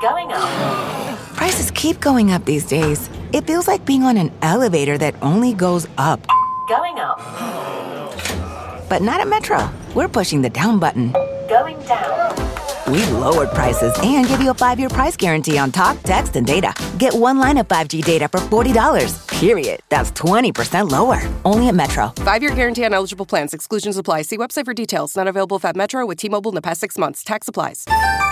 Going up. Prices keep going up these days. It feels like being on an elevator that only goes up. Going up. But not at Metro. We're pushing the down button. Going down. We've lowered prices and give you a 5-year price guarantee on talk, text, and data. Get one line of 5G data for $40, period. That's 20% lower. Only at Metro. 5-year guarantee on eligible plans. Exclusions apply. See website for details. Not available at Metro with T-Mobile in the past 6 months. Tax applies.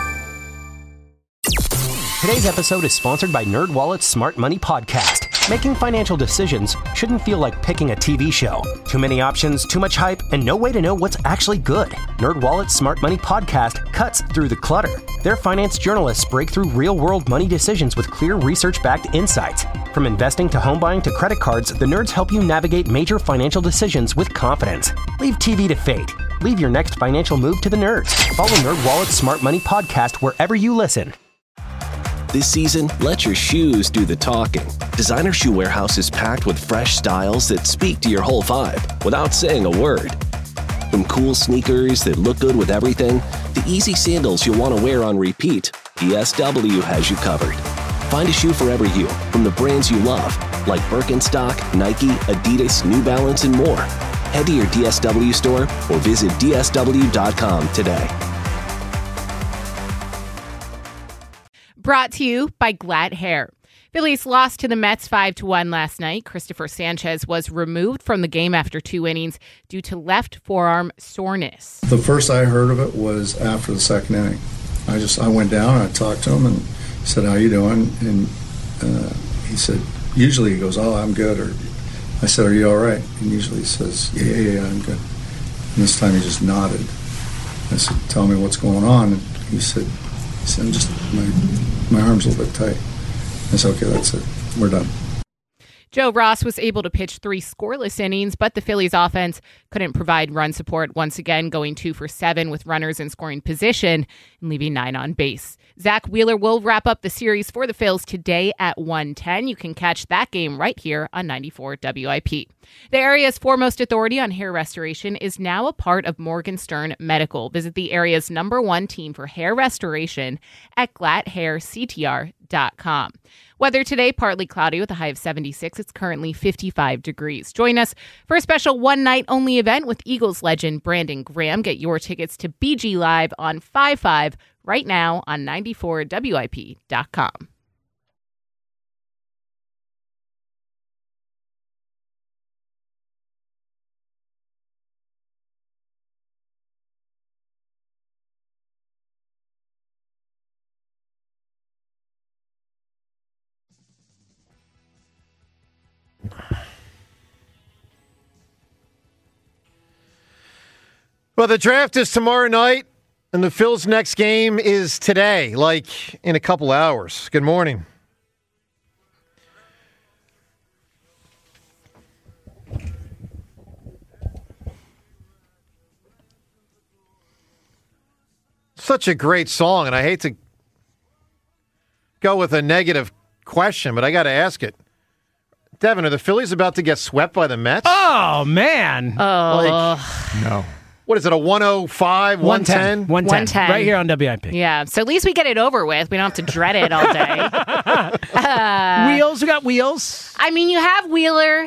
Today's episode is sponsored by NerdWallet's Smart Money Podcast. Making financial decisions shouldn't feel like picking a TV show. Too many options, too much hype, and no way to know what's actually good. NerdWallet's Smart Money Podcast cuts through the clutter. Their finance journalists break through real-world money decisions with clear research-backed insights. From investing to home buying to credit cards, the nerds help you navigate major financial decisions with confidence. Leave TV to fate. Leave your next financial move to the nerds. Follow NerdWallet's Smart Money Podcast wherever you listen. This season, let your shoes do the talking. Designer Shoe Warehouse is packed with fresh styles that speak to your whole vibe without saying a word. From cool sneakers that look good with everything to easy sandals you'll want to wear on repeat, DSW has you covered. Find a shoe for every you from the brands you love, like Birkenstock, Nike, Adidas, New Balance, and more. Head to your DSW store or visit dsw.com today. Brought to you by Glad Hair. Phillies lost to the Mets 5-1 last night. Christopher Sanchez was removed from the game after 2 innings due to left forearm soreness. The first I heard of it was after the second inning. I went down and I talked to him and said, "How you doing?" And he said, usually he goes, "Oh, I'm good." Or I said, "Are you all right?" And usually he says, Yeah, I'm good." And this time he just nodded. I said, "Tell me what's going on." And he said, "I'm just, my arm's a little bit tight." I said, "Okay, that's it. We're done." Joe Ross was able to pitch 3 scoreless innings, but the Phillies offense couldn't provide run support once again, going 2 for 7 with runners in scoring position and leaving 9 on base. Zach Wheeler will wrap up the series for the Phils today at 1:10. You can catch that game right here on 94 WIP. The area's foremost authority on hair restoration is now a part of Morgenstern Medical. Visit the area's #1 team for hair restoration at gladhairctr.com. Weather today, partly cloudy with a high of 76. It's currently 55 degrees. Join us for a special one-night-only event with Eagles legend Brandon Graham. Get your tickets to BG Live on 5/5 right now on 94WIP.com. Well, the draft is tomorrow night, and the Phils' next game is today, like in a couple hours. Good morning. Such a great song, and I hate to go with a negative question, but I got to ask it. Devin, are the Phillies about to get swept by the Mets? Oh, man. Oh. No. What is it, a 105, 110? 110. Right here on WIP. Yeah, so at least we get it over with. We don't have to dread it all day. Wheels, we got wheels. I mean, you have Wheeler.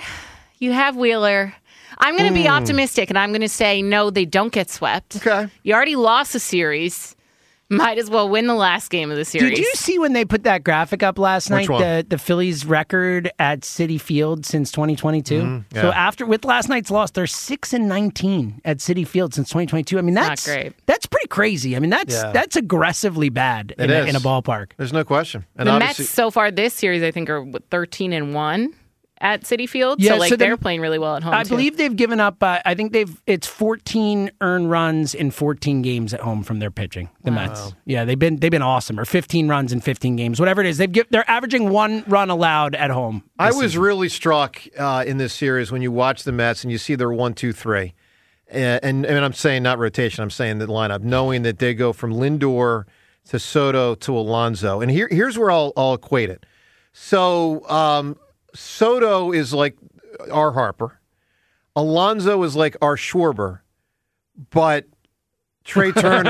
I'm going to be optimistic, and I'm going to say, no, they don't get swept. Okay. You already lost a series. Might as well win the last game of the series. Did you see when they put that graphic up last night? Which one? The Phillies record at Citi Field since 2022. Yeah. So with last night's loss, they're 6-19 at Citi Field since 2022. I mean, that's not great. That's pretty crazy. I mean, that's aggressively bad in a ballpark. There's no question. And the Mets so far this series, I think, are 13-1 at Citi Field. Yeah, so they're playing really well at home. I believe they've given up. I think it's 14 earned runs in 14 games at home from their pitching. The Mets. Yeah, they've been awesome. Or 15 runs in 15 games, whatever it is. They're averaging 1 run allowed at home. I was really struck in this series when you watch the Mets and you see their 1-2-3, and I'm saying not rotation. I'm saying the lineup, knowing that they go from Lindor to Soto to Alonso, and here's where I'll equate it. So. Soto is like our Harper. Alonso is like our Schwarber. But Trey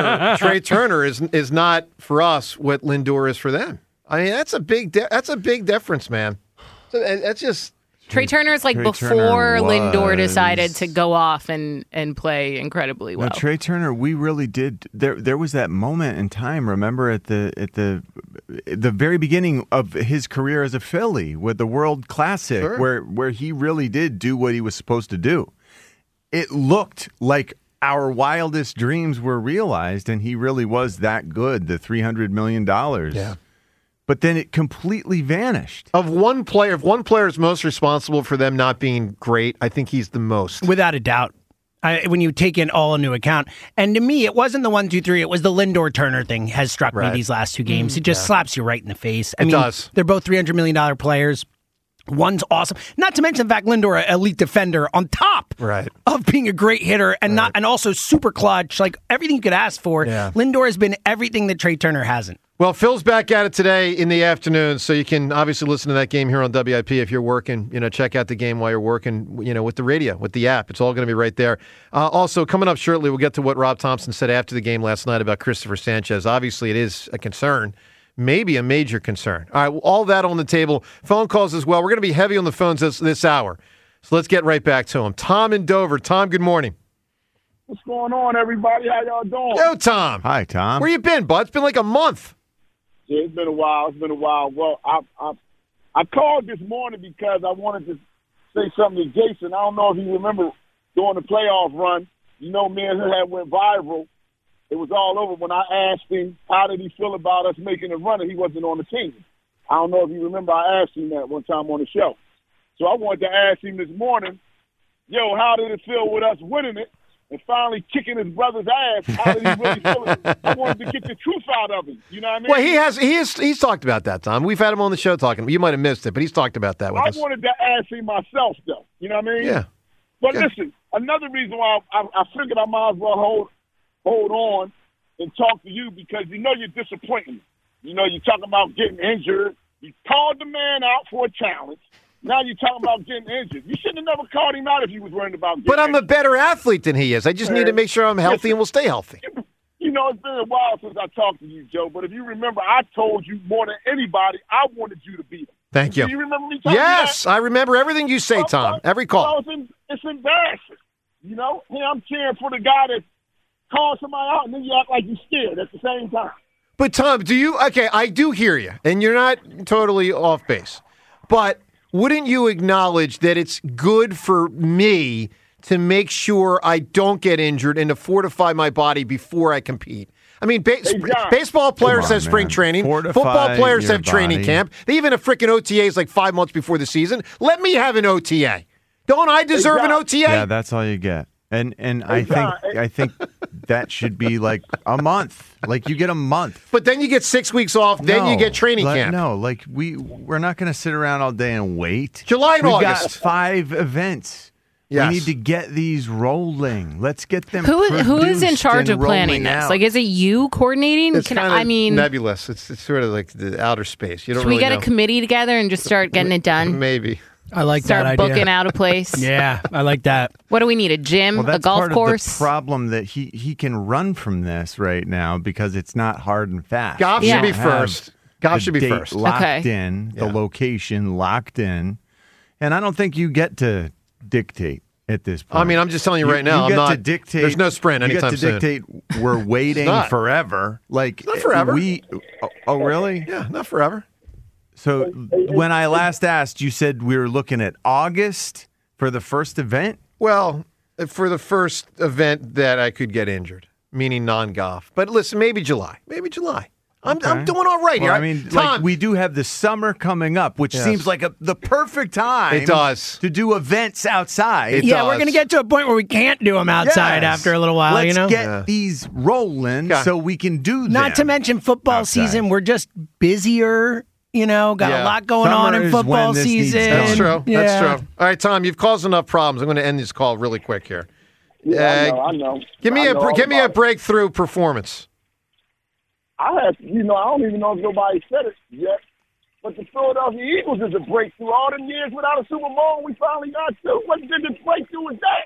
Turner is not for us what Lindor is for them. I mean, that's a big difference, man. So that's just Trey Turner's like Trey before Turner Lindor decided to go off and play incredibly well. No, Trey Turner, we really did. There was that moment in time. Remember at the very beginning of his career as a Philly with the World Classic, Sure. where he really did do what he was supposed to do. It looked like our wildest dreams were realized, and he really was that good. The $300 million. Yeah. But then it completely vanished. if one player is most responsible for them not being great, I think he's the most. Without a doubt. When you take in all into account. And to me, it wasn't the 1, 2, 3. It was the Lindor Turner thing has struck me these last 2 games. It just slaps you right in the face. I mean, does. They're both $300 million players. One's awesome. Not to mention the fact Lindor, an elite defender, on top of being a great hitter and and also super clutch, like everything you could ask for. Yeah. Lindor has been everything that Trey Turner hasn't. Well, Phil's back at it today in the afternoon, so you can obviously listen to that game here on WIP if you're working. Check out the game while you're working, with the radio, with the app. It's all going to be right there. Also, coming up shortly, we'll get to what Rob Thompson said after the game last night about Christopher Sanchez. Obviously, it is a concern, maybe a major concern. All right, all that on the table. Phone calls as well. We're going to be heavy on the phones this hour, so let's get right back to him. Tom in Dover. Tom, good morning. What's going on, everybody? How y'all doing? Yo, Tom. Hi, Tom. Where you been, bud? It's been like a month. Yeah, it's been a while. Well, I called this morning because I wanted to say something to Jason. I don't know if you remember during the playoff run, me and him had went viral. It was all over when I asked him how did he feel about us making a run and he wasn't on the team. I don't know if you remember I asked him that one time on the show. So I wanted to ask him this morning, how did it feel with us winning it? And finally kicking his brother's ass. How did he really feel? I wanted to get the truth out of him. You know what I mean? Well, he's talked about that, Tom. We've had him on the show talking. You might have missed it, but he's talked about that with us. I wanted to ask him myself, though. You know what I mean? Yeah. But listen, another reason why I figured I might as well hold on and talk to you because you're disappointing. You're talking about getting injured. You called the man out for a challenge. Now you're talking about getting injured. You shouldn't have never called him out if you was worried about getting But I'm injured. a better athlete than he is. I just need to make sure I'm healthy and will stay healthy. It's been a while since I talked to you, Joe. But if you remember, I told you more than anybody, I wanted you to beat him. Thank you. Do you remember me talking Yes, that? I remember everything you say, Tom. Every call. Well, it's embarrassing. Here I'm cheering for the guy that called somebody out, and then you act like you're scared at the same time. But, Tom, I do hear you, and you're not totally off base. But wouldn't you acknowledge that it's good for me to make sure I don't get injured and to fortify my body before I compete? I mean, baseball players have spring training. Football players have training camp. They even have freaking OTAs like 5 months before the season. Let me have an OTA. Don't I deserve an OTA? Yeah, that's all you get. And I think that should be like a month. Like you get a month. But then you get 6 weeks off. Then you get training camp. No, we're not going to sit around all day and wait. July and We've August. got 5 events. Yes. We need to get these rolling. Let's get them. Who is in produced charge and of planning rolling this? out. Like, is it you coordinating? It's nebulous. It's sort of like the outer space. You don't Should really we get know. a committee together and just start getting it done? Maybe. I like Start that idea. booking out a place. Yeah, I like that. What do we need? A gym? Well, a that's golf part course? of the problem that he can run from this right now because it's not hard and fast. Goff We should don't be have first. Goff the should be date first. Locked in, the location locked in, and I don't think you get to dictate at this point. I mean, I'm just telling you right now. You I'm get not. to dictate. There's no sprint You anytime get to soon. dictate. We're waiting not. forever. Like Not forever. Oh, really? Yeah, not forever. So when I last asked, you said we were looking at August for the first event? Well, for the first event that I could get injured, meaning non-golf. But listen, maybe July. Maybe July. I'm doing all right Well, here. I mean, Tom, we do have the summer coming up, which Yes. seems like the perfect time. It does. To do events outside. It Yeah, does. we're going to get to a point where we can't do them outside Yes. after a little while, Let's get Yeah. these rolling Okay. so we can do them. Not to mention football outside. season. We're just busier, got Yeah. a lot going Summer on in is football when this needs season. done. That's true. Yeah. That's true. All right, Tom, you've caused enough problems. I'm going to end this call really quick here. Yeah, I know. Give me a breakthrough performance. I don't even know if nobody said it yet, but the Philadelphia Eagles is a breakthrough. All them years without a Super Bowl, we finally got two. What the breakthrough was that?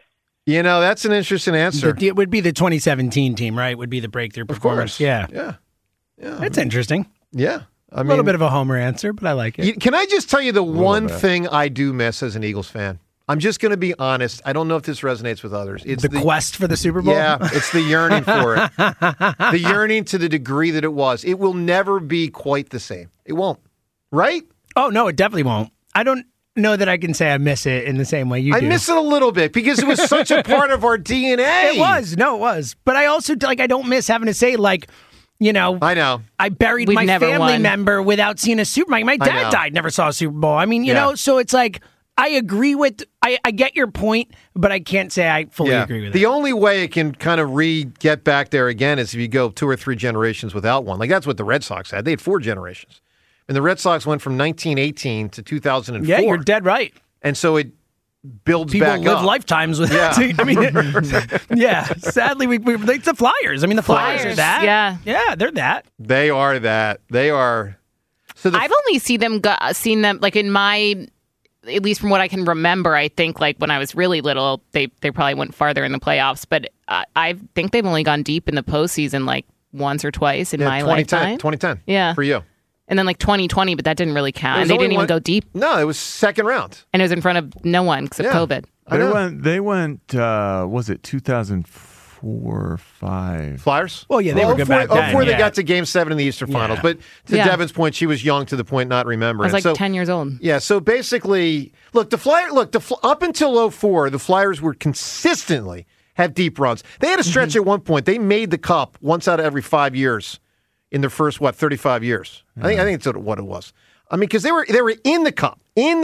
You know, that's an interesting answer. It would be the 2017 team, right? Would be the breakthrough performance. Of course. Yeah. That's interesting. Yeah. I mean, a little bit of a homer answer, but I like it. Can I just tell you the one thing I do miss as an Eagles fan? I'm just going to be honest. I don't know if this resonates with others. It's the quest for the Super Bowl? Yeah, it's the yearning for it. The yearning to the degree that it was. It will never be quite the same. It won't. Right? Oh, no, it definitely won't. I don't know that I can say I miss it in the same way you do. I miss it a little bit because it was such a part of our DNA. It was. No, it was. But I also, I don't miss having to say, I know. I buried my family member without seeing a Super Bowl. My dad died, never saw a Super Bowl. I mean, you know, so it's like, I agree with, I get your point, but I can't say I fully agree with it. The only way it can kind of get back there again is if you go 2 or 3 generations without one. Like that's what the Red Sox had. They had 4 generations. And the Red Sox went from 1918 to 2004. Yeah, you're dead right. And so it builds People back up. People live lifetimes with it. I mean, sadly, it's the Flyers. I mean, the Flyers are that. Yeah. Yeah, they're that. They are that. They are. So I've only seen them like in my, at least from what I can remember, I think like when I was really little, they probably went farther in the playoffs. But I think they've only gone deep in the postseason like once or twice in my lifetime. 2010. Yeah. For you. And then like 2020, but that didn't really count. And they didn't even go deep. No, it was second round. And it was in front of no one except COVID. They went, was it 2004, 5? Flyers? Well, yeah, they were good back then. Before they got to Game 7 in the Eastern Finals. But to Devin's point, she was young to the point not remembering. I was like 10 years old. Yeah, so basically, up until 2004, the Flyers were consistently have deep runs. They had a stretch at one point. They made the Cup once out of every 5 years. In their first, 35 years. I think that's what it was. I mean, because they were in the Cup,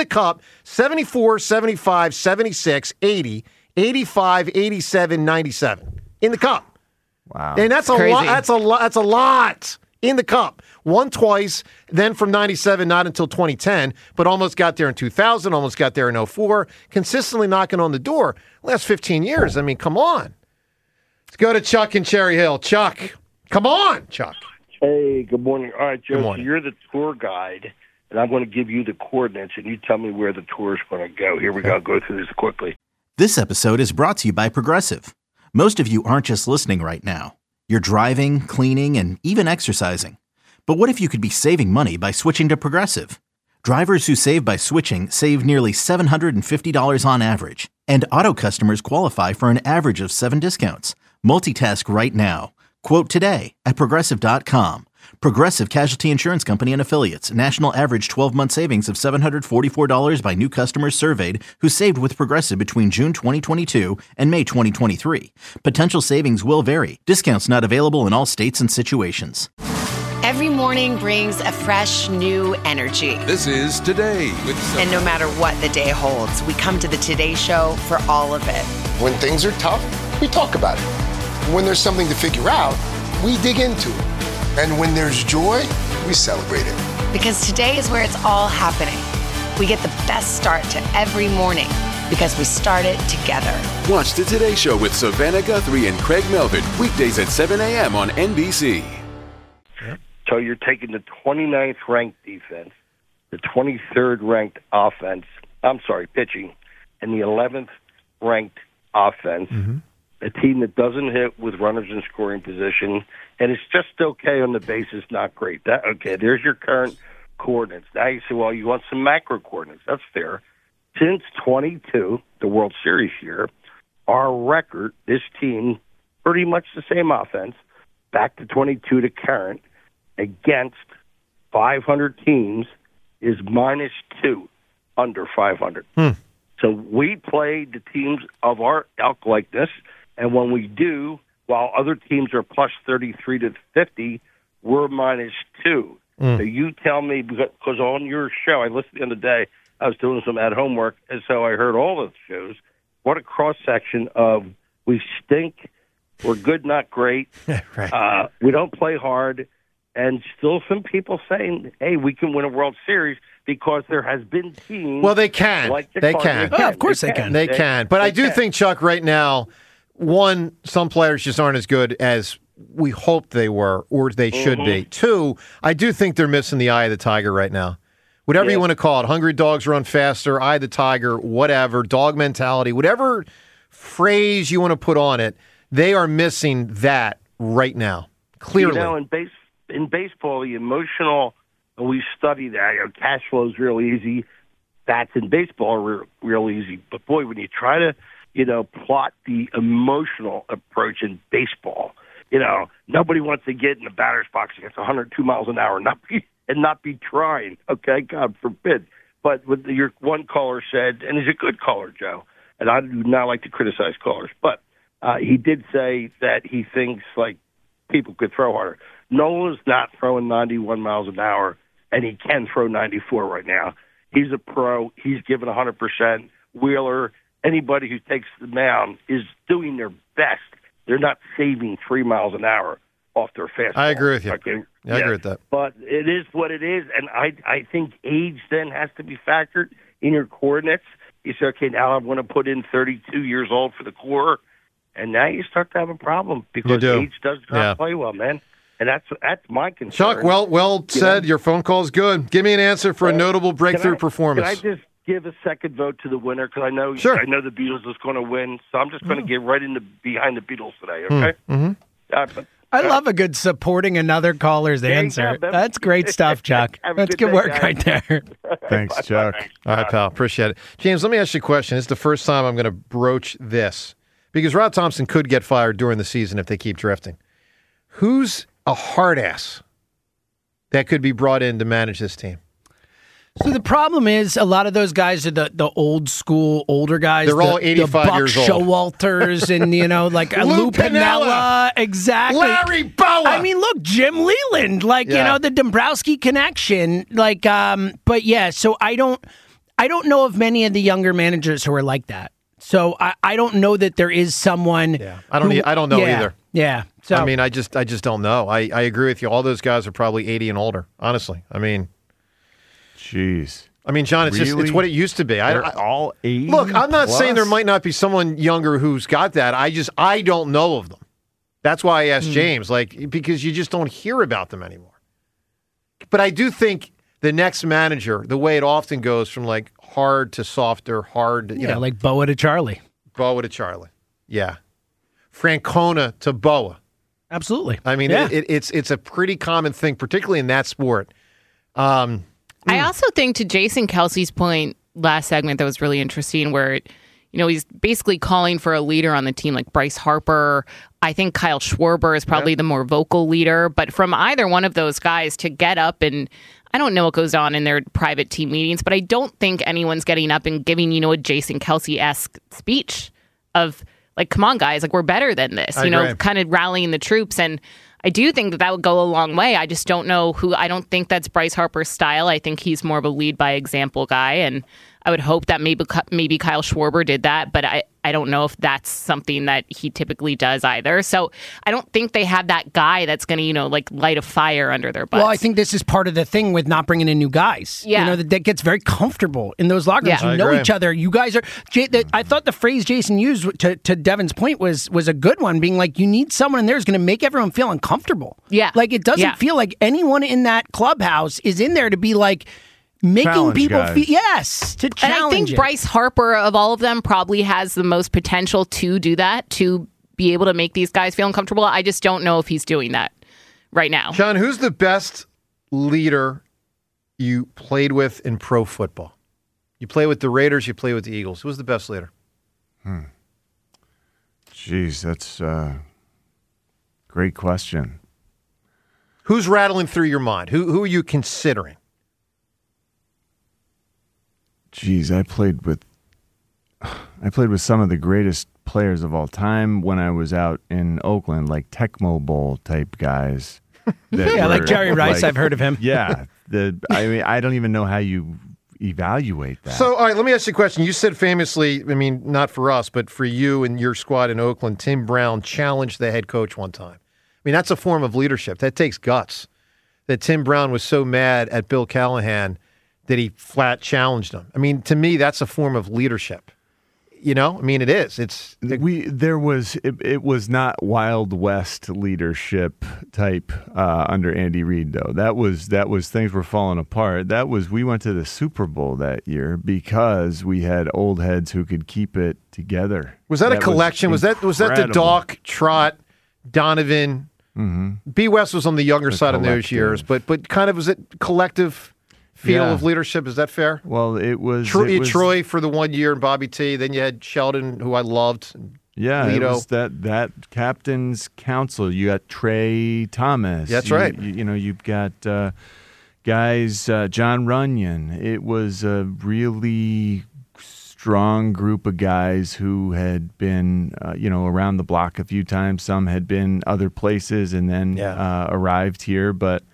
74, 75, 76, 80, 85, 87, 97. In the Cup. Wow. And that's a lot. That's a lot in the Cup. Won twice, then from 97, not until 2010, but almost got there in 2000, almost got there in 2004, consistently knocking on the door. Last 15 years, I mean, come on. Let's go to Chuck in Cherry Hill. Chuck, come on, Chuck. Hey, good morning. All right, Joe, so you're the tour guide, and I'm going to give you the coordinates, and you tell me where the tour is going to go. Here we go. I'll go through this quickly. This episode is brought to you by Progressive. Most of you aren't just listening right now. You're driving, cleaning, and even exercising. But what if you could be saving money by switching to Progressive? Drivers who save by switching save nearly $750 on average, and auto customers qualify for an average of 7 discounts. Multitask right now. Quote today at Progressive.com. Progressive Casualty Insurance Company and Affiliates. National average 12-month savings of $744 by new customers surveyed who saved with Progressive between June 2022 and May 2023. Potential savings will vary. Discounts not available in all states and situations. Every morning brings a fresh, new energy. This is Today with Sophie. And no matter what the day holds, we come to the Today Show for all of it. When things are tough, we talk about it. When there's something to figure out, we dig into it. And when there's joy, we celebrate it. Because today is where it's all happening. We get the best start to every morning because we start it together. Watch the Today Show with Savannah Guthrie and Craig Melvin, weekdays at 7 a.m. on NBC. So you're taking the 29th ranked defense, the 23rd ranked pitching, and the 11th ranked offense. Mm-hmm. A team that doesn't hit with runners in scoring position, and it's just okay on the bases, not great. There's your current coordinates. Now you say, well, you want some macro coordinates. That's fair. Since 22, the World Series year, our record, this team, pretty much the same offense, back to 22 to current, against 500 teams is -2 under 500. So we play the teams of our ilk like this. And when we do, while other teams are plus 33 to 50, we're -2. So you tell me, because on your show, I listened the other day, I was doing some at-home work, and so I heard all of the shows. What a cross-section of we stink, we're good, not great, right. We don't play hard, and still some people saying, hey, we can win a World Series because there has been teams. Well, they can. Like the they can. Oh, of course they can. They can. But I do think, Chuck, right now, one, some players just aren't as good as we hoped they were or they should be. Two, I do think they're missing the eye of the tiger right now. Whatever you want to call it, hungry dogs run faster, eye of the tiger, whatever, dog mentality, whatever phrase you want to put on it, they are missing that right now. Clearly. In baseball, the emotional, we study that. Cash flow is real easy. Bats in baseball are real easy. But, boy, when you try to, plot the emotional approach in baseball, nobody wants to get in the batter's box against 102 miles an hour and not be trying, okay? God forbid. But what your one caller said, and he's a good caller, Joe, and I do not like to criticize callers, but he did say that he thinks, people could throw harder. Nola's not throwing 91 miles an hour, and he can throw 94 right now. He's a pro. He's given 100%. Wheeler, anybody who takes the mound is doing their best. They're not saving 3 miles an hour off their fastball. I agree with you. Okay? I agree with that. But it is what it is, and I think age then has to be factored in your coordinates. You say, okay, now I want to put in 32 years old for the core, and now you start to have a problem because age does not play well, man. And that's my concern. Chuck, well said. Your phone call is good. Give me an answer for a notable breakthrough performance. Can I just give a second vote to the winner? Because I know the Beatles is going to win, so I'm just going to get right behind the Beatles today, okay? Mm-hmm. I love a good supporting another caller's answer. That's great stuff, Chuck. That's good work right there. Thanks, Chuck. All right, pal. Appreciate it. James, let me ask you a question. It's the first time I'm going to broach this because Rod Thompson could get fired during the season if they keep drifting. Who's a hard ass that could be brought in to manage this team? So the problem is a lot of those guys are the old school, older guys. They're all 85 years old. Showalters and, Lou Piniella. Exactly. Larry Bowa. I mean, look, Jim Leland, the Dombrowski connection. But yeah, so I don't know of many of the younger managers who are like that. So I don't know that there is someone. Yeah, I don't know either. Yeah. So I mean, I just don't know. I agree with you. All those guys are probably 80 and older, honestly. I mean, jeez. I mean, John, it's really? it's what it used to be. They're all 80. Look, I'm not plus? saying there might not be someone younger who's got that. I don't know of them. That's why I asked James, because you just don't hear about them anymore. But I do think the next manager, the way it often goes from hard to softer, hard to, like Boa to Charlie. Boa to Charlie. Yeah. Francona to Boa. Absolutely. I mean, it's a pretty common thing, particularly in that sport. I also think, to Jason Kelsey's point last segment, that was really interesting, where he's basically calling for a leader on the team like Bryce Harper. I think Kyle Schwarber is probably the more vocal leader. But from either one of those guys to get up, and I don't know what goes on in their private team meetings, but I don't think anyone's getting up and giving, a Jason Kelsey-esque speech of, come on, guys, we're better than this, kind of rallying the troops. And I do think that would go a long way. I just don't know who. I don't think that's Bryce Harper's style. I think he's more of a lead by example guy, and I would hope that maybe Kyle Schwarber did that, but I don't know if that's something that he typically does either. So I don't think they have that guy that's going to, light a fire under their butts. Well, I think this is part of the thing with not bringing in new guys. Yeah. That gets very comfortable in those locker rooms. Yeah. You know each other. You guys are. I thought the phrase Jason used to Devin's point was a good one, being you need someone in there who's going to make everyone feel uncomfortable. Yeah. It doesn't feel like anyone in that clubhouse is in there to be making challenge people guys. feel to challenge. And I think it. Bryce Harper of all of them probably has the most potential to do that, to be able to make these guys feel uncomfortable. I just don't know if he's doing that right now. John, who's the best leader you played with in pro football? You play with the Raiders, you play with the Eagles. Who's the best leader? Jeez, that's a great question. Who's rattling through your mind? Who are you considering? Jeez, I played with some of the greatest players of all time when I was out in Oakland, like Tecmo Bowl type guys. Like Jerry Rice. I've heard of him. Yeah, I don't even know how you evaluate that. So, all right, let me ask you a question. You said famously, not for us, but for you and your squad in Oakland, Tim Brown challenged the head coach one time. That's a form of leadership. That takes guts. That Tim Brown was so mad at Bill Callahan that he flat challenged him. To me, that's a form of leadership. You know, I mean, it is. It was not Wild West leadership type under Andy Reid, though. That was things were falling apart. We went to the Super Bowl that year because we had old heads who could keep it together. Was that a collection? Was that the Doc, Trot, Donovan? Mm-hmm. B. West was on the younger side of those years, but kind of was it collective feel of leadership? Is that fair? Well, it was Troy for the 1 year and Bobby T. Then you had Sheldon, who I loved. Yeah, Lito. It was that captain's council. You got Trey Thomas. That's right. You've got guys, John Runyon. It was a really strong group of guys who had been, around the block a few times. Some had been other places and then arrived here. But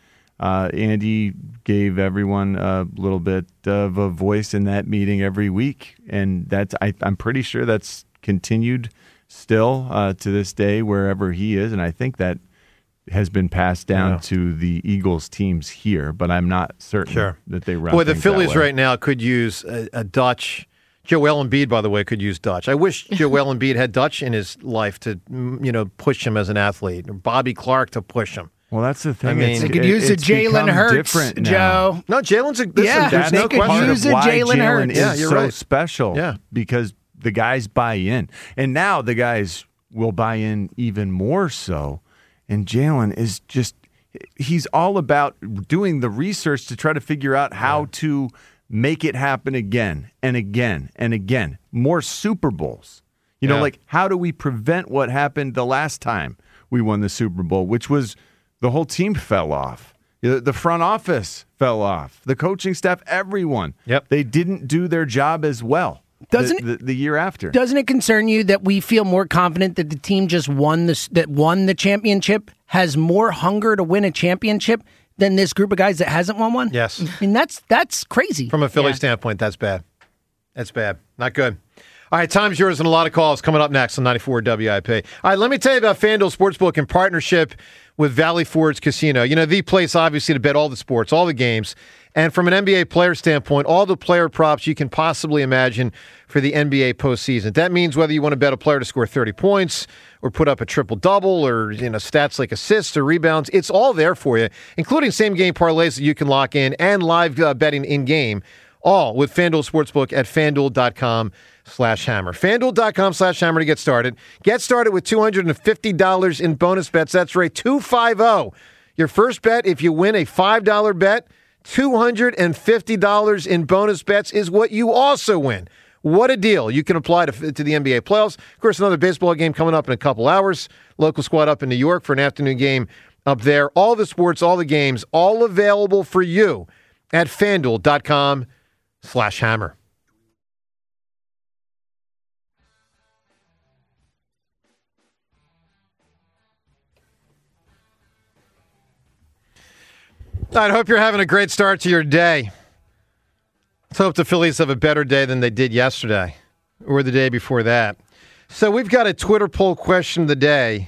Andy gave everyone a little bit of a voice in that meeting every week. And I'm pretty sure that's continued still to this day wherever he is. And I think that has been passed down to the Eagles teams here. But I'm not certain that they run. Boy, the things that Phillies way. right now could use a Dutch. Joel Embiid, by the way, could use Dutch. I wish Joel Embiid had Dutch in his life to, push him as an athlete, or Bobby Clark to push him. Well, that's the thing. I mean, they could use a Jalen Hurts, Joe. No, Jalen's a That's they could use a Jalen Hurts. Is you're so right. special. Yeah, because the guys buy in, and now the guys will buy in even more so. And Jalen is he's all about doing the research to try to figure out how to make it happen again and again and again. More Super Bowls. Like how do we prevent what happened the last time we won the Super Bowl, which was the whole team fell off. The front office fell off. The coaching staff, everyone. Yep. They didn't do their job as well the year after. Doesn't it concern you that we feel more confident that the team just won the championship has more hunger to win a championship than this group of guys that hasn't won one? Yes. I mean, that's crazy. From a Philly standpoint, that's bad. That's bad. Not good. All right, time's yours and a lot of calls coming up next on 94 WIP. All right, let me tell you about FanDuel Sportsbook in partnership with Valley Forge Casino. The place, obviously, to bet all the sports, all the games. And from an NBA player standpoint, all the player props you can possibly imagine for the NBA postseason. That means whether you want to bet a player to score 30 points or put up a triple-double or stats like assists or rebounds, it's all there for you, including same-game parlays that you can lock in and live betting in-game, all with FanDuel Sportsbook at FanDuel.com/hammer. FanDuel.com/hammer to get started. Get started with $250 in bonus bets. That's right, 250. Your first bet, if you win a $5 bet, $250 in bonus bets is what you also win. What a deal. You can apply to the NBA playoffs. Of course, another baseball game coming up in a couple hours. Local squad up in New York for an afternoon game up there. All the sports, all the games, all available for you at FanDuel.com/hammer. I hope you're having a great start to your day. Let's hope the Phillies have a better day than they did yesterday or the day before that. So we've got a Twitter poll question of the day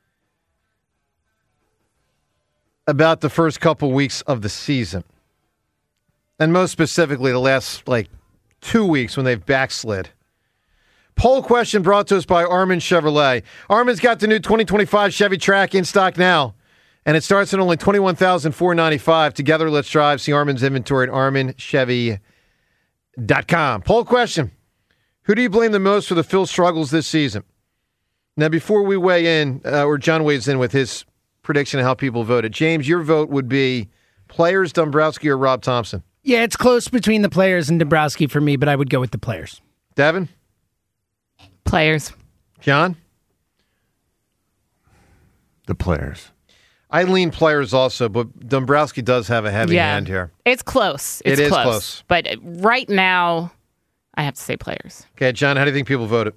about the first couple weeks of the season. And most specifically, the last 2 weeks when they've backslid. Poll question brought to us by Armin Chevrolet. Armin's got the new 2025 Chevy Track in stock now. And it starts at only $21,495. Together, let's drive. See Armin's inventory at ArminChevy.com. Poll question. Who do you blame the most for the Phil struggles this season? Now, before we weigh in, or John weighs in with his prediction of how people voted, James, your vote would be players, Dombrowski, or Rob Thompson? Yeah, it's close between the players and Dombrowski for me, but I would go with the players. Devin? Players. John? The players. I lean players also, but Dombrowski does have a heavy hand here. It's close. It is close. But right now, I have to say players. Okay, John, how do you think people voted?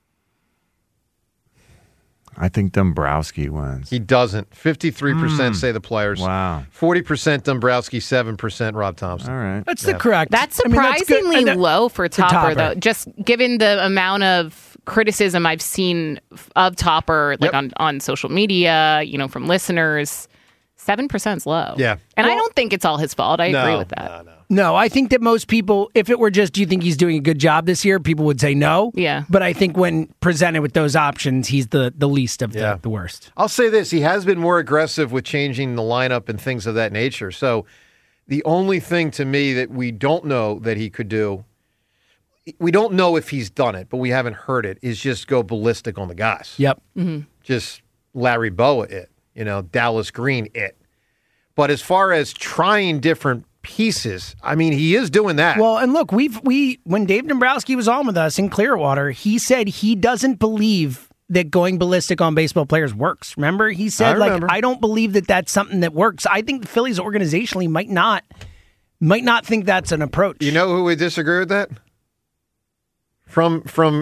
I think Dombrowski wins. He doesn't. 53% say the players. Wow. 40% Dombrowski, 7% Rob Thompson. All right. That's the correct. That's I mean, that's good. surprisingly low for Topper, though. Topper. Just given the amount of criticism I've seen of Topper, on social media, from listeners. 7% is low. Yeah. And I don't think it's all his fault. I agree with that. No, I think that most people, if it were just, do you think he's doing a good job this year? People would say no. Yeah. But I think when presented with those options, he's the least of the worst. I'll say this. He has been more aggressive with changing the lineup and things of that nature. So the only thing to me that we don't know that he could do, we don't know if he's done it, but we haven't heard it, is just go ballistic on the guys. Yep. Just Larry Boa it. Dallas Green it. But as far as trying different pieces, I mean, he is doing that. Well, and look, when Dave Dombrowski was on with us in Clearwater, he said he doesn't believe that going ballistic on baseball players works. Remember? He said, I don't believe that that's something that works. I think the Phillies organizationally might not think that's an approach. You know who would disagree with that? From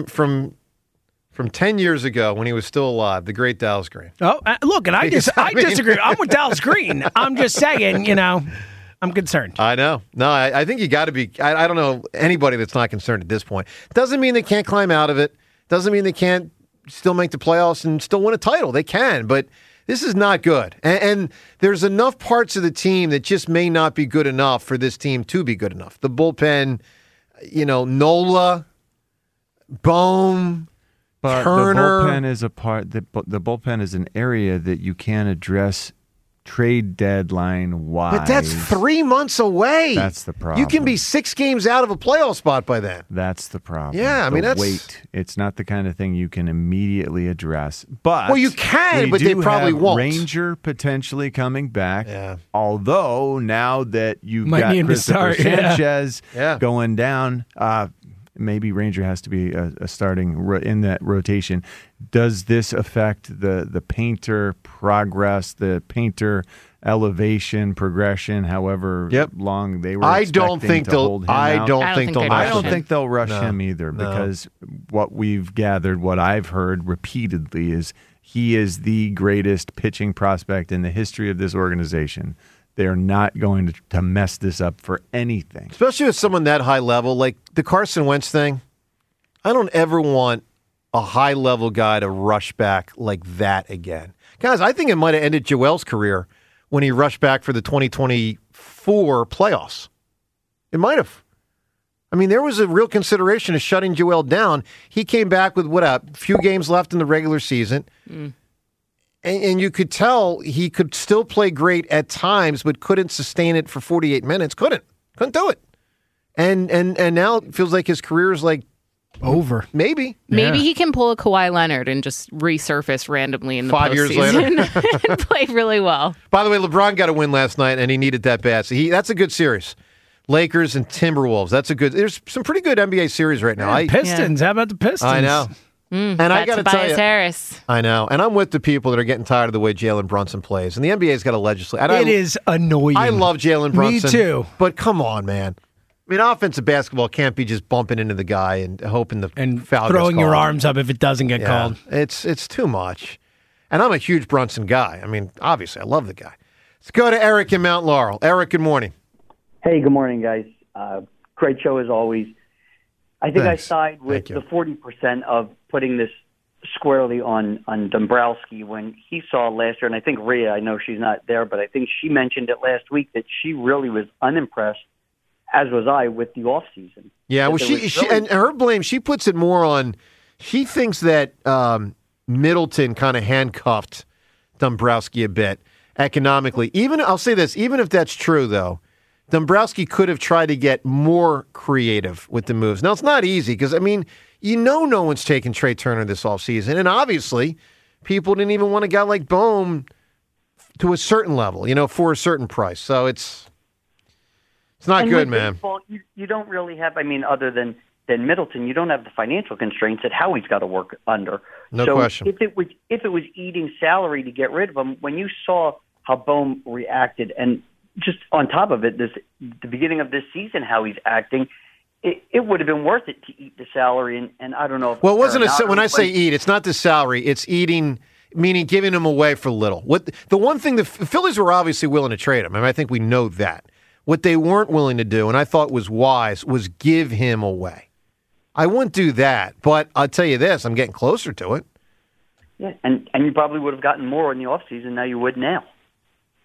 10 years ago when he was still alive, the great Dallas Green. Oh, look, and I disagree. I'm with Dallas Green. I'm just saying, I'm concerned. I know. No, I think you got to be. I don't know anybody that's not concerned at this point. Doesn't mean they can't climb out of it. Doesn't mean they can't still make the playoffs and still win a title. They can, but this is not good. And there's enough parts of the team that just may not be good enough for this team to be good enough. The bullpen, Nola, Bohm, but Turner. The bullpen is a part. The bullpen is an area that you can address trade deadline wise. But that's 3 months away. That's the problem. You can be 6 games out of a playoff spot by then. That's the problem. Yeah, I mean, that's wait. It's not the kind of thing you can immediately address. But well, you can, but they probably won't. Ranger potentially coming back. Yeah. Although now that you've Might got need to Christopher start, yeah. Sanchez Yeah. going down. Maybe Ranger has to be a starting in that rotation. Does this affect the painter progress, the painter elevation, progression, however long they were I don't think to they'll. hold him I out? don't think they'll. I don't think they'll rush No. him either, No. because what we've gathered, what I've heard repeatedly, is he is the greatest pitching prospect in the history of this organization. They're not going to mess this up for anything. Especially with someone that high level, like the Carson Wentz thing. I don't ever want a high level guy to rush back like that again. Guys, I think it might have ended Joel's career when he rushed back for the 2024 playoffs. It might have. I mean, there was a real consideration of shutting Joel down. He came back with, a few games left in the regular season. And you could tell he could still play great at times, but couldn't sustain it for 48 minutes. Couldn't do it. And now it feels like his career is like over. Maybe he can pull a Kawhi Leonard and just resurface randomly in the 5 years postseason later and play really well. By the way, LeBron got a win last night, and he needed that bad. So that's a good series. Lakers and Timberwolves. There's some pretty good NBA series right now. Pistons. How about the Pistons? I know. And I got to tell you, Harris. I know, and I'm with the people that are getting tired of the way Jalen Brunson plays, and the NBA's got to legislate. It is annoying. I love Jalen Brunson. Me too. But come on, man. I mean, offensive basketball can't be just bumping into the guy and hoping the foul throwing gets your called. arms up if it doesn't get called. It's too much. And I'm a huge Brunson guy. I mean, obviously, I love the guy. Let's go to Eric in Mount Laurel. Eric, good morning. Hey, good morning, guys. Great show as always. I think Thanks. I side with the 40% of putting this squarely on Dombrowski when he saw last year, and I think Rhea, I know she's not there, but I think she mentioned it last week that she really was unimpressed, as was I, with the offseason. Yeah, well, and her blame, she puts it more on, she thinks that Middleton kind of handcuffed Dombrowski a bit economically. I'll say this, even if that's true, though, Dombrowski could have tried to get more creative with the moves. Now, it's not easy because, I mean, no one's taking Trey Turner this offseason. And obviously, people didn't even want a guy like Bohm to a certain level, for a certain price. So it's not good, man. Baseball, you don't really have, other than Middleton, you don't have the financial constraints that Howie's got to work under. No so question. If it was eating salary to get rid of him, when you saw how Bohm reacted, and just on top of it, the beginning of this season, how he's acting, it would have been worth it to eat the salary. And I don't know if well, it wasn't when I say eat, it's not the salary. It's eating, meaning giving him away for little. The one thing the Phillies were obviously willing to trade him. I think we know that. What they weren't willing to do, and I thought was wise, was give him away. I wouldn't do that, but I'll tell you this, I'm getting closer to it. Yeah, and you probably would have gotten more in the offseason than you would now.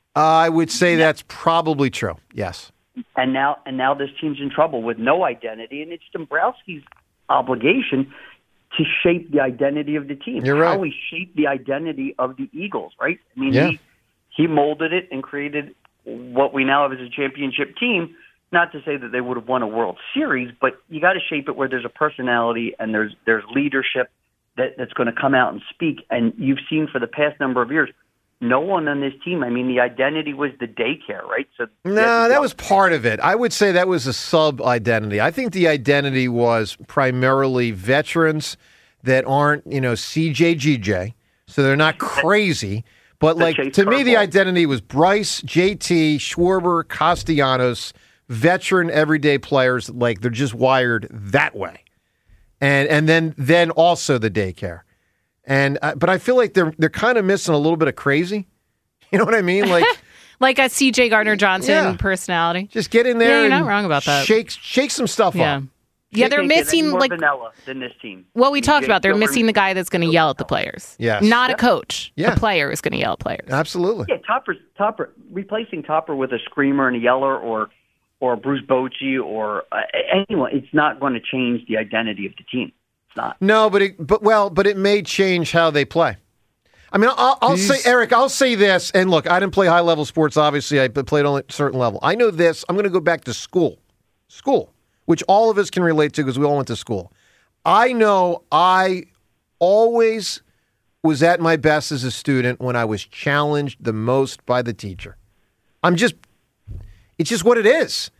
I would say that's probably true. Yes. And now this team's in trouble with no identity, and it's Dombrowski's obligation to shape the identity of the team. You're right. How he shaped the identity of the Eagles, right? I mean, Yeah. he molded it and created what we now have as a championship team. Not to say that they would have won a World Series, but you got to shape it where there's a personality and there's leadership that's going to come out and speak. And you've seen for the past number of years, no one on this team. I mean, the identity was the daycare, right? So no, that was part of it. I would say that was a sub-identity. I think the identity was primarily veterans that aren't, CJ, GJ, so they're not crazy. But, to me, the identity was Bryce, JT, Schwarber, Castellanos, veteran everyday players. They're just wired that way. And then also the daycare. But I feel like they're kind of missing a little bit of crazy. You know what I mean? Like a C.J. Gardner-Johnson personality. Just get in there. Yeah, you're and not wrong about that. Shake some stuff up. Yeah, they're missing more vanilla than this team. What we talked about. They're missing the guy that's going to yell at the players. Yes. Not a coach. Yeah. A player is going to yell at players. Absolutely. Yeah, Topper replacing Topper with a screamer and a yeller or Bruce Bochy or anyone. It's not going to change the identity of the team. It's not. No, but it may change how they play. I mean, I'll say, Eric, I'll say this, and look, I didn't play high-level sports, obviously. I played only at a certain level. I know this. I'm going to go back to school, which all of us can relate to because we all went to school. I know I always was at my best as a student when I was challenged the most by the teacher. It's just what it is.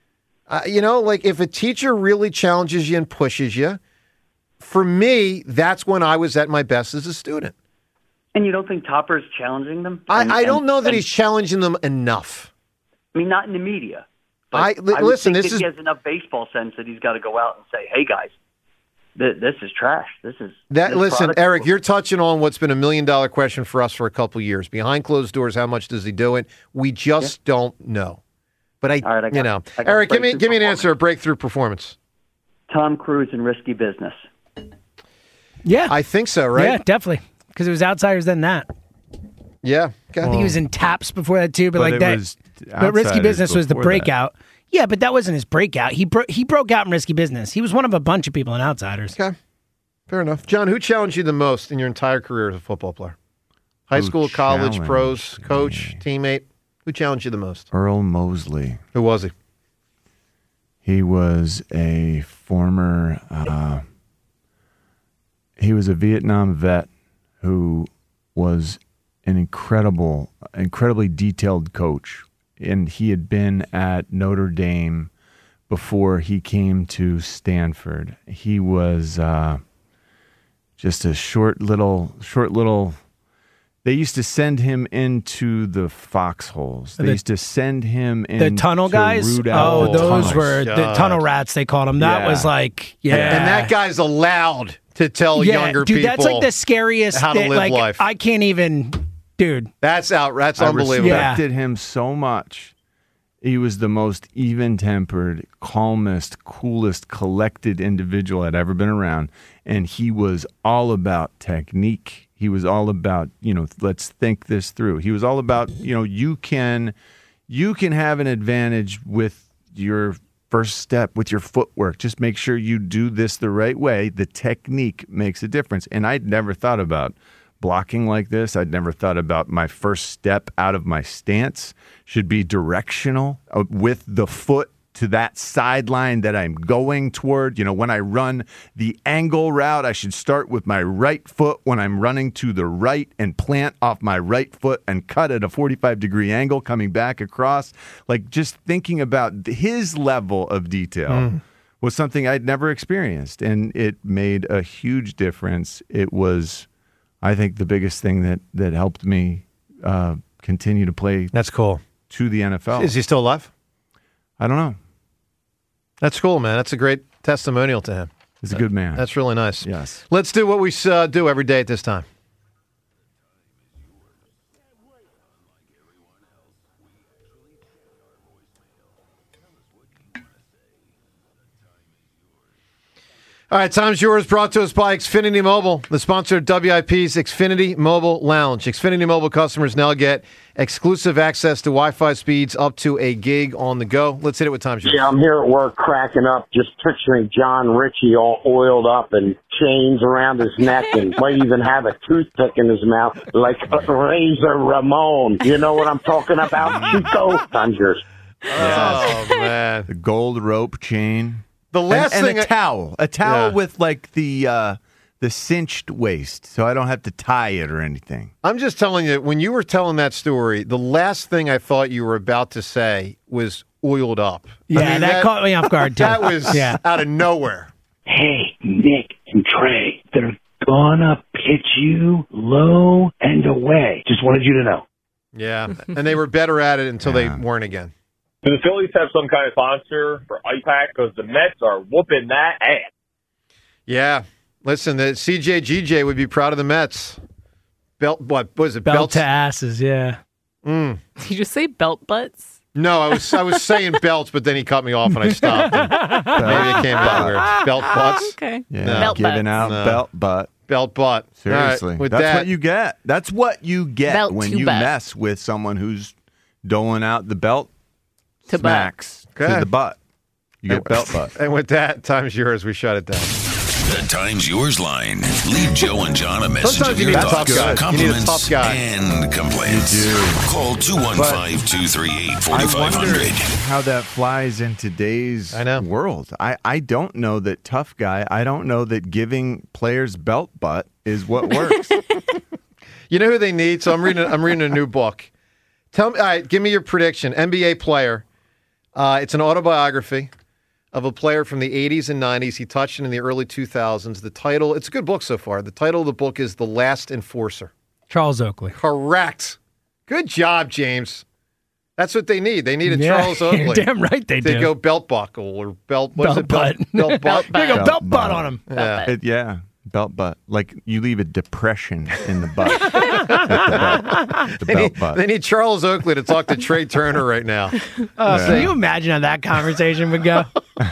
If a teacher really challenges you and pushes you, for me, that's when I was at my best as a student. And you don't think Topper's challenging them? I don't know that he's challenging them enough. I mean, not in the media. But Listen, he has enough baseball sense that he's got to go out and say, "Hey guys, this is trash. Listen, Eric, you're touching on what's been $1 million question for us for a couple of years. Behind closed doors, how much does he do it? We just don't know. But Eric, give me an answer. A breakthrough performance. Tom Cruise in Risky Business. Yeah, I think so. Right? Yeah, definitely. Because it was Outsiders than that. Yeah, I think he was in Taps before that too. But Risky Business was the breakout. Yeah, but that wasn't his breakout. He broke out in Risky Business. He was one of a bunch of people in Outsiders. Okay, fair enough. John, who challenged you the most in your entire career as a football player? High school, college, pros, coach, teammate. Who challenged you the most? Earl Mosley. Who was he? He was a former. He was a Vietnam vet who was an incredibly detailed coach. And he had been at Notre Dame before he came to Stanford. He was just a short little. They used to send him into the foxholes. They used to send him in the tunnel guys. Those were the tunnel rats. They called them. That was and that guy's allowed to tell younger people. That's like the scariest. How to live life. I can't even. Dude, that's unbelievable. I respected him so much. He was the most even-tempered, calmest, coolest, collected individual I'd ever been around, and he was all about technique. He was all about, let's think this through. He was all about, you can have an advantage with your first step, with your footwork. Just make sure you do this the right way. The technique makes a difference. And I'd never thought about blocking like this. I'd never thought about my first step out of my stance should be directional with the foot to that sideline that I'm going toward. When I run the angle route, I should start with my right foot when I'm running to the right and plant off my right foot and cut at a 45-degree angle coming back across. Just thinking about his level of detail was something I'd never experienced, and it made a huge difference. It was, I think, the biggest thing that helped me continue to play. That's cool. To the NFL. Is he still alive? I don't know. That's cool, man. That's a great testimonial to him. He's a good man. That's really nice. Yes. Let's do what we do every day at this time. All right, time's yours, brought to us by Xfinity Mobile, the sponsor of WIP's Xfinity Mobile Lounge. Xfinity Mobile customers now get exclusive access to Wi-Fi speeds up to a gig on the go. Let's hit it with time's yours. Yeah, I'm here at work cracking up, just picturing John Ritchie all oiled up and chains around his neck and might even have a toothpick in his mouth like Razor Ramon. You know what I'm talking about, Chico? Time's yours. Oh, man. The gold rope chain. The last and thing a towel with like the cinched waist, so I don't have to tie it or anything. I'm just telling you, when you were telling that story, the last thing I thought you were about to say was oiled up. Yeah, I mean, that caught me off guard, too. That was out of nowhere. Hey, Nick and Trey, they're gonna pitch you low and away. Just wanted you to know. Yeah, and they were better at it until they weren't again. Do the Phillies have some kind of sponsor for Ice Pack? Because the Mets are whooping that ass. Yeah. Listen, the CJGJ would be proud of the Mets. What was it? Belt to asses, yeah. Did you just say belt butts? No, I was saying belts, but then he cut me off and I stopped. And maybe it came out weird. Belt butts? Okay. Yeah, Belt giving butts. out belt butt. Belt butt. Seriously. All right, That's what you get. That's what you get Belt when to you butt. mess with someone who's doling out the belt To smacks butt. to the butt. You get belt butt. And with that, time's yours. We shut it down. The Time's Yours line. Leave Joe and John a message Sometimes of you your need a tough thoughts, guy. You need a compliments, tough guy. and complaints. You do. Call 215-238-4500. I wonder how that flies in today's world. I don't know that tough guy. I don't know that giving players belt butt is what works. You know who they need? So I'm reading a new book. Tell me, all right, give me your prediction. NBA player. It's an autobiography of a player from the 80s and 90s. He touched it in the early 2000s. The title, it's a good book so far. The title of the book is The Last Enforcer. Charles Oakley. Correct. Good job, James. That's what they need. They need a Charles Oakley. You're damn right they do. They go belt buckle or belt, what is it? butt. Belt butt. There you go, belt butt on him. Yeah. Belt butt. Like you leave a depression in the butt. The belt butt. They need Charles Oakley to talk to Trey Turner right now. Can you imagine how that conversation would go?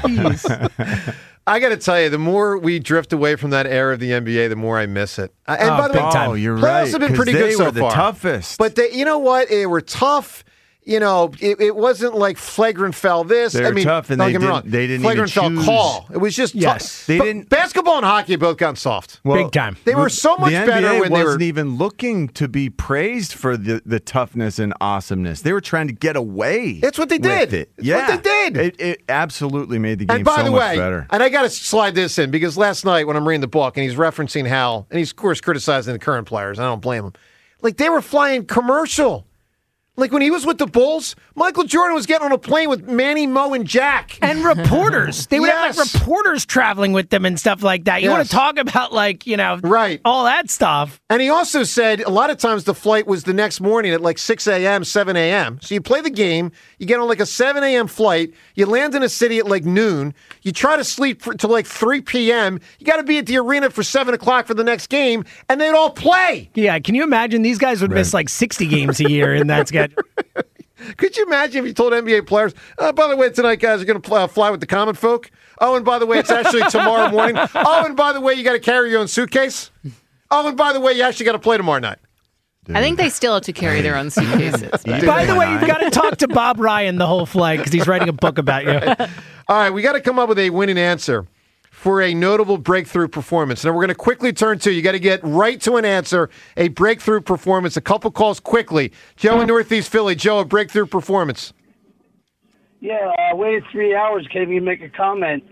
I got to tell you, the more we drift away from that era of the NBA, the more I miss it. And by the way, you're playoffs right. have been pretty good so far. They were the toughest. But you know what? They were tough. You know, it wasn't like flagrant foul this. They were tough, and don't get me wrong. they didn't flagrant even foul choose. call. It was just tough. They But didn't. Basketball and hockey have both gotten soft. Well, Big time. They were so much the NBA better when they were. wasn't even looking to be praised for the toughness and awesomeness. They were trying to get away. That's what they did. It. It's what they did. It absolutely made the game And by so the much way, better. and I got to slide this in because last night when I'm reading the book and he's referencing how, and he's of course criticizing the current players. I don't blame him. Like they were flying commercial. Like when he was with the Bulls, Michael Jordan was getting on a plane with Manny, Mo, and Jack. And reporters. They would have like reporters traveling with them and stuff like that. You want to talk about all that stuff. And he also said a lot of times the flight was the next morning at like 6 a.m., 7 a.m. So you play the game, you get on like a 7 a.m. flight, you land in a city at like noon, you try to sleep till like 3 p.m., you got to be at the arena for 7 o'clock for the next game, and they'd all play. Yeah, can you imagine these guys would miss like 60 games a year in that schedule? Could you imagine if you told NBA players, by the way, tonight, guys, are going to fly with the common folk? Oh, and by the way, it's actually tomorrow morning. Oh, and by the way, you got to carry your own suitcase? Oh, and by the way, you actually got to play tomorrow night. I think they still have to carry their own suitcases. By the way, you've got to talk to Bob Ryan the whole flight because he's writing a book about you. All right, we got to come up with a winning answer for a notable breakthrough performance. Now, we're going to quickly turn to, you got to get right to an answer, a breakthrough performance. A couple calls quickly. Joe in Northeast Philly. Joe, a breakthrough performance. Yeah, I waited 3 hours, can't even make a comment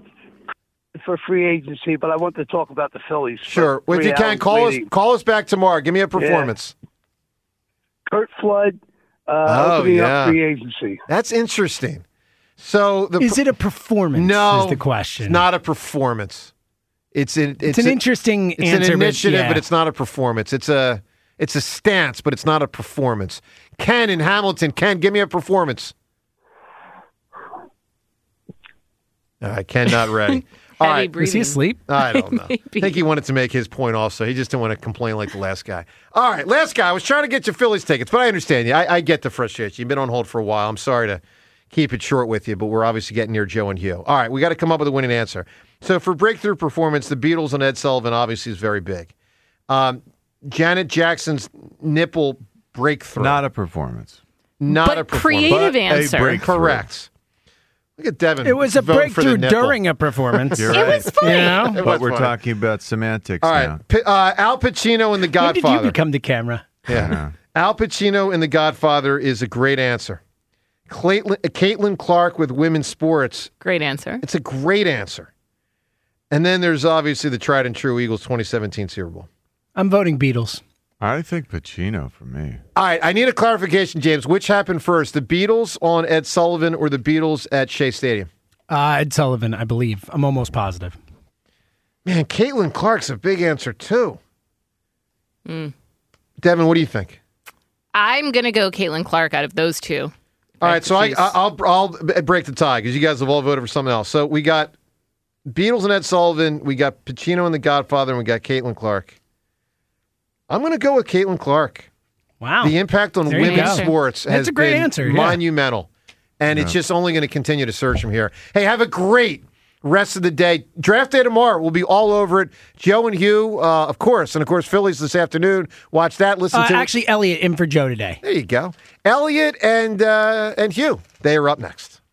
for free agency, but I want to talk about the Phillies. Sure. Well, if you can, call us back tomorrow. Give me a performance. Kurt Flood, opening up free agency. That's interesting. So is it a performance? No, is the question. It's not a performance. It's an interesting it's answer. an initiative, but it's not a performance. It's a stance, but it's not a performance. Ken in Hamilton. Ken, give me a performance. All right, Ken, not ready. All right, is he asleep? I don't know. I think he wanted to make his point also. He just didn't want to complain like the last guy. All right, last guy. I was trying to get you Phillies tickets, but I understand you. I get the frustration. You've been on hold for a while. I'm sorry to keep it short with you, but we're obviously getting near Joe and Hugh. All right, we got to come up with a winning answer. So for breakthrough performance, the Beatles and Ed Sullivan obviously is very big. Janet Jackson's nipple breakthrough. Not a performance. Not a performance. Creative answer. Correct. Look at Devin. It was a breakthrough during a performance. You're It right. was funny. You know? But we're talking about semantics All now. right. Al Pacino in The When Godfather. did you become the camera? Yeah. Al Pacino in The Godfather is a great answer. Caitlin Clark with women's sports. Great answer. It's a great answer. And then there's obviously the tried and true Eagles 2017 Super Bowl. I'm voting Beatles. I think Pacino for me. All right, I need a clarification, James. Which happened first, the Beatles on Ed Sullivan or the Beatles at Shea Stadium? Ed Sullivan, I believe. I'm almost positive. Man, Caitlin Clark's a big answer, too. Mm. Devin, what do you think? I'm going to go Caitlin Clark out of those two. All right, so I'll break the tie because you guys have all voted for something else. So we got Beatles and Ed Sullivan, we got Pacino and The Godfather, and we got Caitlin Clark. I'm going to go with Caitlin Clark. Wow. The impact on women's sports has been monumental. And it's just only going to continue to surge from here. Hey, have a great rest of the day. Draft day tomorrow. We'll be all over it. Joe and Hugh, of course. And, of course, Phillies this afternoon. Watch that. Listen to Actually, Elliot in for Joe today. There you go. Elliot and Hugh. They are up next.